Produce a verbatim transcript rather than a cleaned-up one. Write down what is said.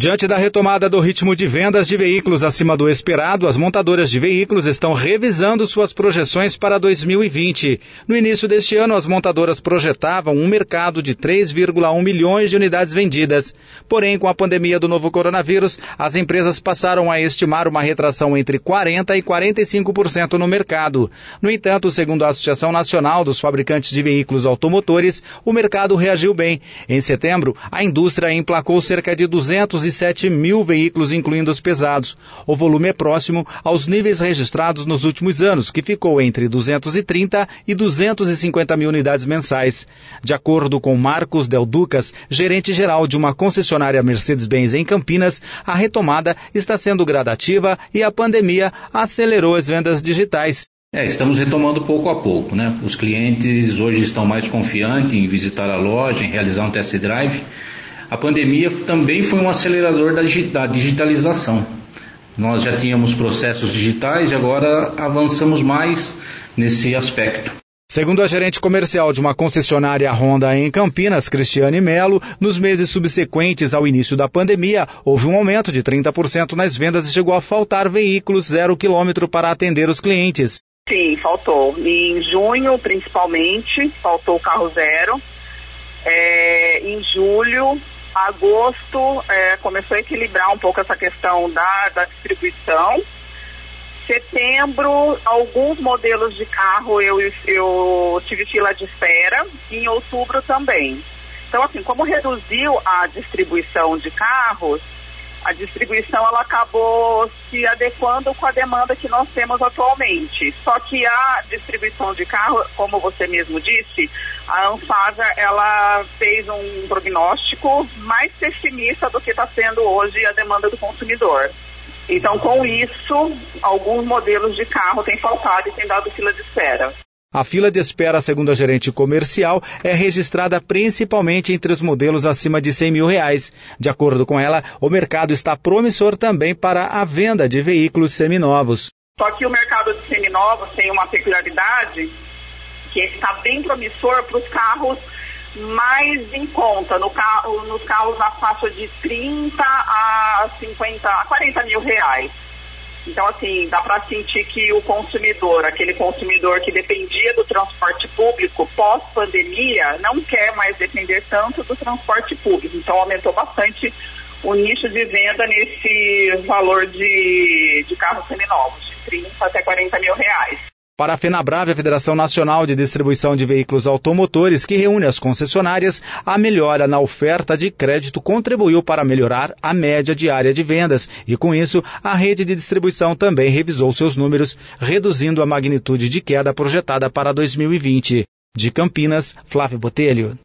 Diante da retomada do ritmo de vendas de veículos acima do esperado, as montadoras de veículos estão revisando suas projeções para dois mil e vinte. No início deste ano, as montadoras projetavam um mercado de três vírgula um milhões de unidades vendidas. Porém, com a pandemia do novo coronavírus, as empresas passaram a estimar uma retração entre quarenta por cento e quarenta e cinco por cento no mercado. No entanto, segundo a Associação Nacional dos Fabricantes de Veículos Automotores, o mercado reagiu bem. Em setembro, a indústria emplacou cerca de duzentos e sete mil veículos, incluindo os pesados. O volume é próximo aos níveis registrados nos últimos anos, que ficou entre duzentos e trinta e duzentos e cinquenta mil unidades mensais. De acordo com Marcos Del Ducas, gerente-geral de uma concessionária Mercedes-Benz em Campinas, a retomada está sendo gradativa e a pandemia acelerou as vendas digitais. É, estamos retomando pouco a pouco, né? Os clientes hoje estão mais confiantes em visitar a loja, em realizar um test drive. A pandemia também foi um acelerador da digitalização. Nós já tínhamos processos digitais e agora avançamos mais nesse aspecto. Segundo a gerente comercial de uma concessionária Honda em Campinas, Cristiane Melo, nos meses subsequentes ao início da pandemia, houve um aumento de trinta por cento nas vendas e chegou a faltar veículos zero quilômetro para atender os clientes. Sim, faltou. Em junho, principalmente, faltou o carro zero. É, em julho, agosto, é, começou a equilibrar um pouco essa questão da, da distribuição. Setembro, alguns modelos de carro eu, eu tive fila de espera. Em outubro também. Então, assim, como reduziu a distribuição de carros, a distribuição ela acabou se adequando com a demanda que nós temos atualmente. Só que a distribuição de carro, como você mesmo disse, a Anfavea ela fez um prognóstico mais pessimista do que está sendo hoje a demanda do consumidor. Então, com isso, alguns modelos de carro têm faltado e têm dado fila de espera. A fila de espera, segundo a gerente comercial, é registrada principalmente entre os modelos acima de cem mil reais. De acordo com ela, o mercado está promissor também para a venda de veículos seminovos. Só que o mercado de seminovos tem uma peculiaridade que está bem promissor para os carros mais em conta, no carro, nos carros na faixa de trinta a cinquenta, a quarenta mil reais. Então, assim, dá para sentir que o consumidor, aquele consumidor que dependia do transporte público pós-pandemia, não quer mais depender tanto do transporte público. Então, aumentou bastante o nicho de venda nesse valor de, de carros seminovos, de trinta até quarenta mil reais. Para a FenaBrave, a Federação Nacional de Distribuição de Veículos Automotores, que reúne as concessionárias, a melhora na oferta de crédito contribuiu para melhorar a média diária de vendas e, com isso, a rede de distribuição também revisou seus números, reduzindo a magnitude de queda projetada para dois mil e vinte. De Campinas, Flávio Botelho.